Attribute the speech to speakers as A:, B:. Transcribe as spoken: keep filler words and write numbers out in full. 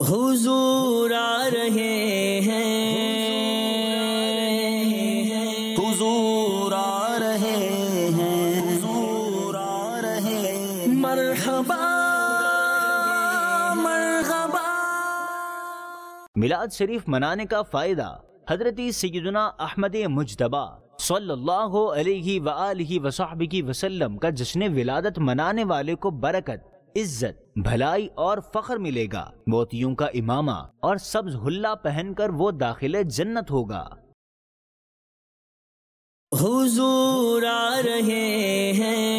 A: हुजूर आ रहे हैं, हुजूर आ रहे हैं, हुजूर आ रहे हैं। मरहबा मरहबा।
B: मिलाद शरीफ मनाने का फायदा। हजरती सैयदना अहमद मुज्तबा सल्लल्लाहु अलैहि व आलिहि व सहबिहि वसल्लम का जश्न विलादत मनाने वाले को बरकत, इज्जत, भलाई और फख्र मिलेगा। मोतियों का इमामा और सब्ज हुल्ला पहनकर वो दाखिले जन्नत होगा।
A: हुजूर आ रहे हैं,